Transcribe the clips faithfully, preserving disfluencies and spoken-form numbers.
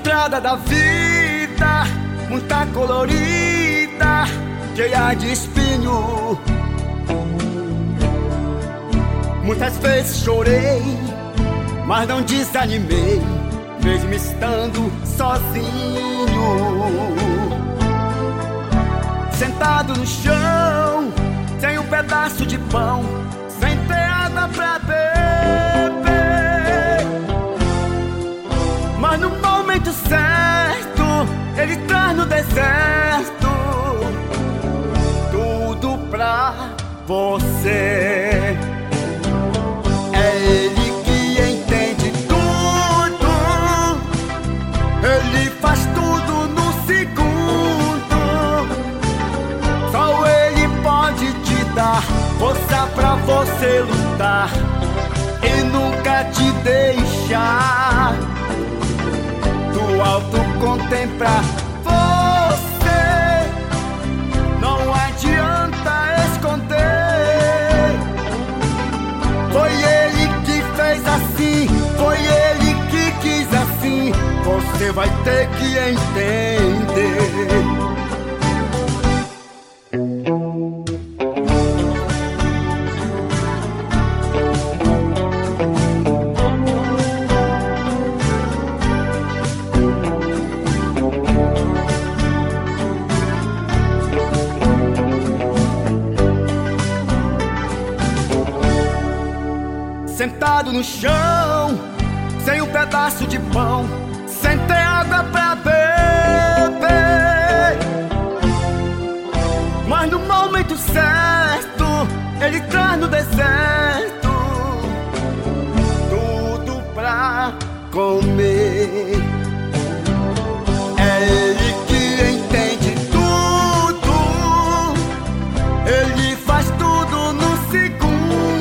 estrada da vida, muita colorida, cheia de espinho. Muitas vezes chorei, mas não desanimei, mesmo estando sozinho. Sentado no chão, sem um pedaço de pão, sem ter água pra beber. Mas no momento certo, Ele traz no deserto tudo pra você. É Ele que entende tudo, Ele faz tudo no segundo. Só Ele pode te dar força pra você lutar e nunca te deixar do alto contemplar você. Não adianta esconder. Foi Ele que fez assim, foi Ele que quis assim. Você vai ter que entender. Sentado no chão, sem um pedaço de pão, sem ter água pra beber. Mas no momento certo, Ele traz no deserto tudo pra comer. É Ele que entende tudo, Ele faz tudo no segundo.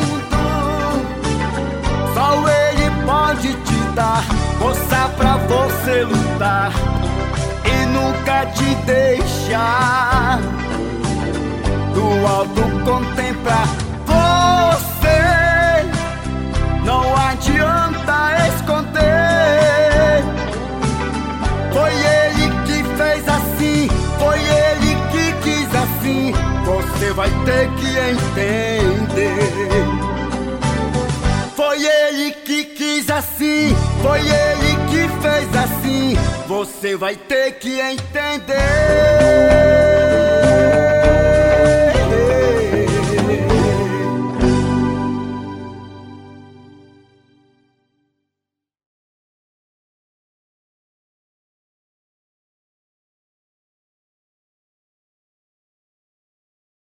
Só Ele pode te dar força pra você lutar e nunca te deixar do alto contemplar você. Não adianta esconder. Foi Ele que fez assim, foi Ele que quis assim. Você vai ter que entender. Foi Ele que quis assim, foi Ele que fez assim. Você vai ter que entender.